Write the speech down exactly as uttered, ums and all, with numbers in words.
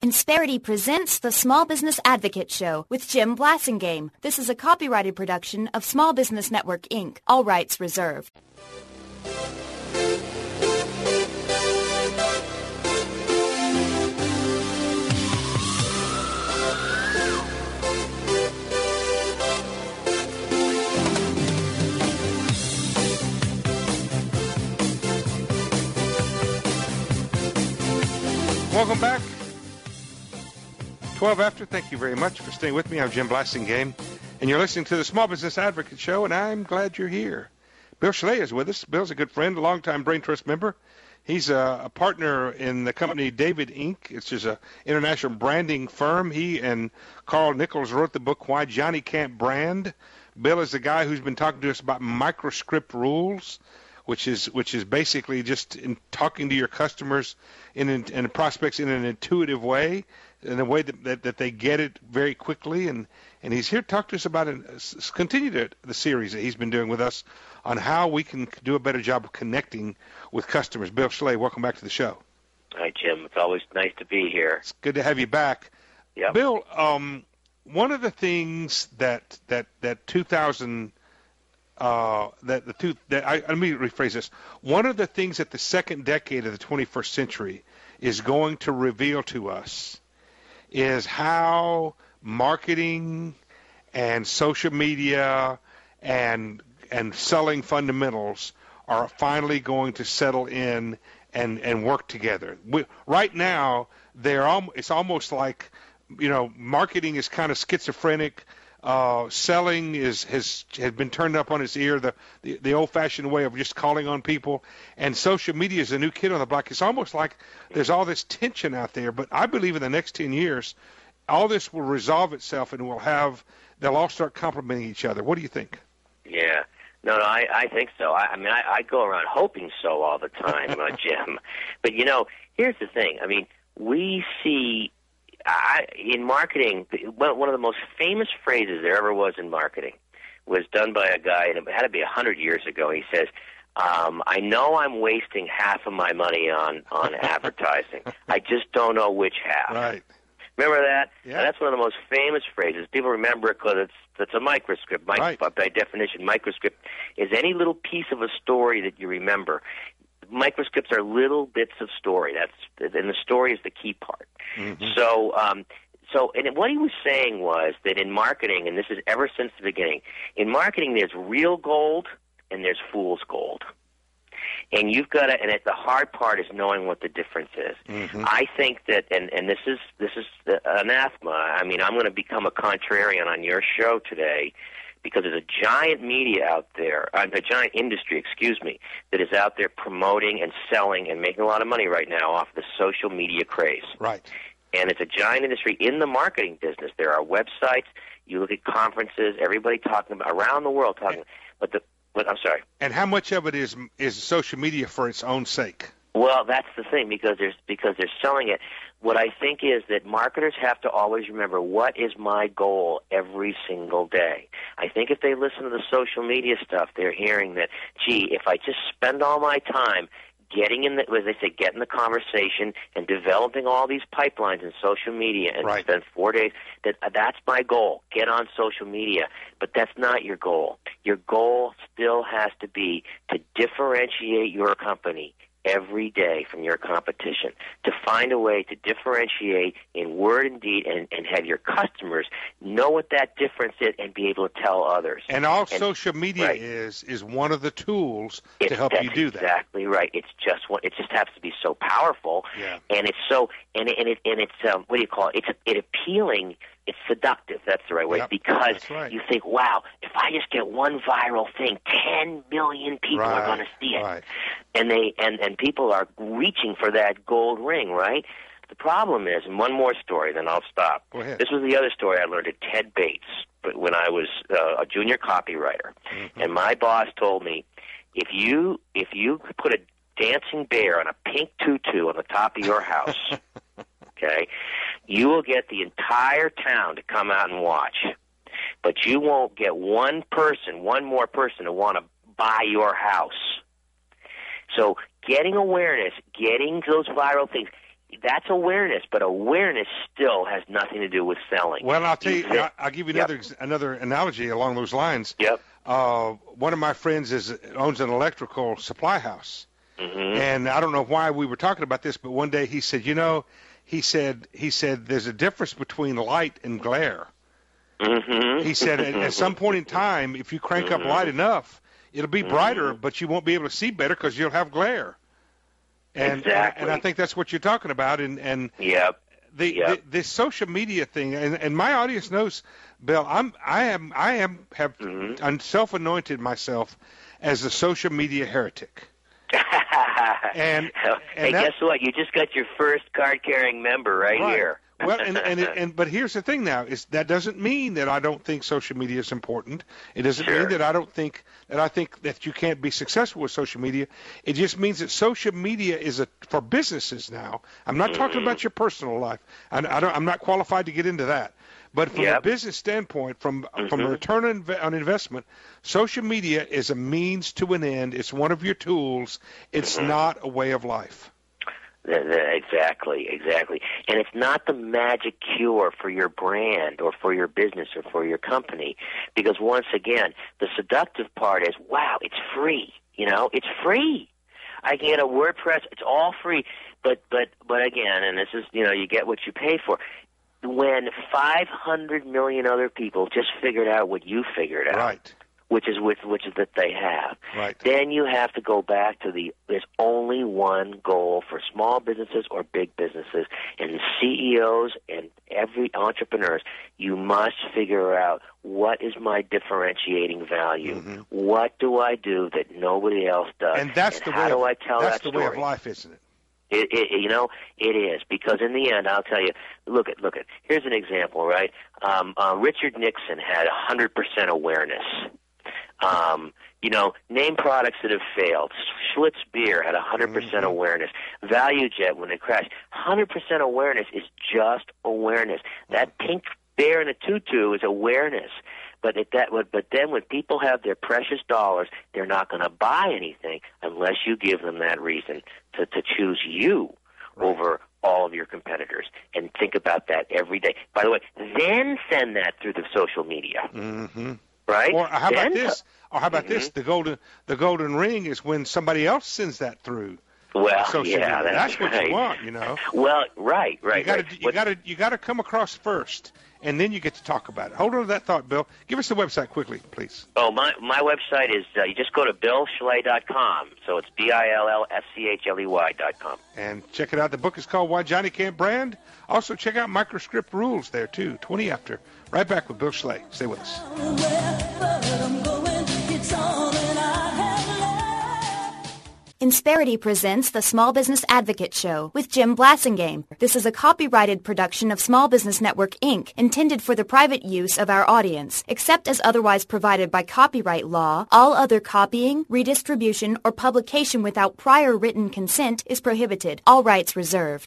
Insperity presents the Small Business Advocate Show with Jim Blasingame. This is a copyrighted production of Small Business Network, Incorporated. All rights reserved. Welcome back. twelve after, thank you very much for staying with me. I'm Jim Blasingame, and you're listening to the Small Business Advocate Show, and I'm glad you're here. Bill Schley is with us. Bill's a good friend, a longtime Brain Trust member. He's a, a partner in the company David Incorporated. It's just an international branding firm. He and Carl Nichols wrote the book, Why Johnny Can't Brand. Bill is the guy who's been talking to us about microscript rules, which is which is basically just in talking to your customers in, in, and prospects in an intuitive way, in a way that, that, that they get it very quickly. And, and he's here to talk to us about it, continue to, the series that he's been doing with us on how we can do a better job of connecting with customers. Bill Schley, welcome back to the show. Hi, Jim. It's always nice to be here. It's good to have you back. Yep. Bill, um, one of the things that that that two thousand uh, that the two that I let me rephrase this. One of the things that the second decade of the twenty-first century is going to reveal to us is how marketing and social media and and selling fundamentals are finally going to settle in and, and work together. We, right now, they're al- it's almost like, you know, marketing is kind of schizophrenic. Uh, selling is has has been turned up on its ear, the, the, the old-fashioned way of just calling on people. And social media is a new kid on the block. It's almost like there's all this tension out there. But I believe in the next ten years, all this will resolve itself and we'll have, they'll all start complementing each other. What do you think? Yeah. No, no, I, I think so. I, I mean, I, I go around hoping so all the time, uh, Jim. But, you know, here's the thing. I mean, we see I, in marketing, one of the most famous phrases there ever was in marketing was done by a guy, and it had to be one hundred years ago. He says, um, I know I'm wasting half of my money on, on advertising. I just don't know which half. Right. Remember that? Yeah. And that's one of the most famous phrases. People remember it because it's, it's a microscript. My, right. By definition, microscript is any little piece of a story that you remember. Microscripts are little bits of story. That's and the story is the key part. Mm-hmm. So, um, so, and what he was saying was that in marketing, and this is ever since the beginning, in marketing there's real gold and there's fool's gold. And you've got to, and the hard part is knowing what the difference is. Mm-hmm. I think that, and, and this is this is the anathema. I mean, I'm going to become a contrarian on your show today because there's a giant media out there, uh, a giant industry, excuse me, that is out there promoting and selling and making a lot of money right now off the social media craze. Right. And it's a giant industry in the marketing business. There are websites. You look at conferences. Everybody talking about around the world talking. But the But I'm sorry. And how much of it is is social media for its own sake? Well, that's the thing because there's because they're selling it. What I think is that marketers have to always remember what is my goal every single day. I think if they listen to the social media stuff, they're hearing that, gee, if I just spend all my time getting in the, as they say, get in the conversation and developing all these pipelines in social media and right. spend four days, that that's my goal, get on social media. But that's not your goal. Your goal still has to be to differentiate your company every day from your competition, to find a way to differentiate in word and deed and, and have your customers know what that difference is and be able to tell others. And all and, social media right. is is one of the tools it's, to help you do that. Exactly right. It's just one, it just happens to be so powerful, yeah. and it's so and it, and it and it's um, what do you call it? It's it appealing. It's seductive. That's the right way yep, because right. you think, wow, if I just get one viral thing, ten million people right, are going to see it, right. and they and and people are reaching for that gold ring, right? The problem is, and one more story, then I'll stop. Go ahead. This was the other story I learned at Ted Bates when I was uh, a junior copywriter, mm-hmm. and my boss told me, if you if you put a dancing bear on a pink tutu on the top of your house, okay, you will get the entire town to come out and watch, but you won't get one person, one more person to want to buy your house. So getting awareness, getting those viral things, that's awareness, but awareness still has nothing to do with selling. Well, I'll tell you, you I'll, I'll give you another yep. another analogy along those lines. Yep. Uh, one of my friends is owns an electrical supply house, mm-hmm. and I don't know why we were talking about this, but one day he said, you know, he said he said there's a difference between light and glare. Mm-hmm. He said at, at some point in time, if you crank mm-hmm. up light enough, it'll be brighter, mm-hmm. but you won't be able to see better because you'll have glare. And, exactly. and and I think that's what you're talking about. And and yep. the, yep. the this social media thing, and, and my audience knows, Bill, I'm I am I am have mm-hmm. I'm self-anointed myself as a social media heretic. and, and hey, that, guess what? You just got your first card-carrying member right, right. here. Well, and and, and but here's the thing now is that doesn't mean that I don't think social media is important. It doesn't sure. mean that I don't think that I think that you can't be successful with social media. It just means that social media is a for businesses now. I'm not mm-hmm. talking about your personal life. I, I don't, I'm not qualified to get into that. But from yep. a business standpoint, from mm-hmm. from a return on, inv- on investment, social media is a means to an end. It's one of your tools. It's mm-hmm. not a way of life. Exactly, exactly. And it's not the magic cure for your brand or for your business or for your company. Because once again, the seductive part is, wow, it's free. You know, it's free. I can get a WordPress. It's all free. But, but, but again, and this is, you know, you get what you pay for. When five hundred million other people just figured out what you figured out. Right. Which is which, which is that they have. Right. Then you have to go back to the. There's only one goal for small businesses or big businesses, and C E Os and every entrepreneurs. You must figure out what is my differentiating value. Mm-hmm. What do I do that nobody else does? And that's and the how way. do Of, I tell that's that the story? way of life, isn't it? It, it, you know, it is, because in the end, I'll tell you, look at, look at, here's an example, right? Um, uh, Richard Nixon had one hundred percent awareness. Um, you know, name products that have failed. Schlitz Beer had one hundred percent mm-hmm. awareness. ValueJet, when it crashed, one hundred percent awareness is just awareness. That pink bear in a tutu is awareness. But at that, but then when people have their precious dollars, they're not going to buy anything unless you give them that reason to, to choose you right. over all of your competitors. And think about that every day. By the way, then send that through the social media. Mm-hmm. Right? Or how then, about this? Or how about mm-hmm. this? The golden the golden ring is when somebody else sends that through. Well, social yeah, media. that's, that's what right. you want, you know. Well, right, right. You got to right. you got to you got to come across first, and then you get to talk about it. Hold on to that thought, Bill. Give us the website quickly, please. Oh, my my website is uh, you just go to bill schley dot com. So it's B I L L S C H L E Y dot com. And check it out. The book is called Why Johnny Can't Brand. Also, check out Microscript Rules there, too. twenty after. Right back with Bill Schley. Stay with us. Insperity presents the Small Business Advocate Show with Jim Blasingame. This is a copyrighted production of Small Business Network, Incorporated, intended for the private use of our audience. Except as otherwise provided by copyright law, all other copying, redistribution, or publication without prior written consent is prohibited. All rights reserved.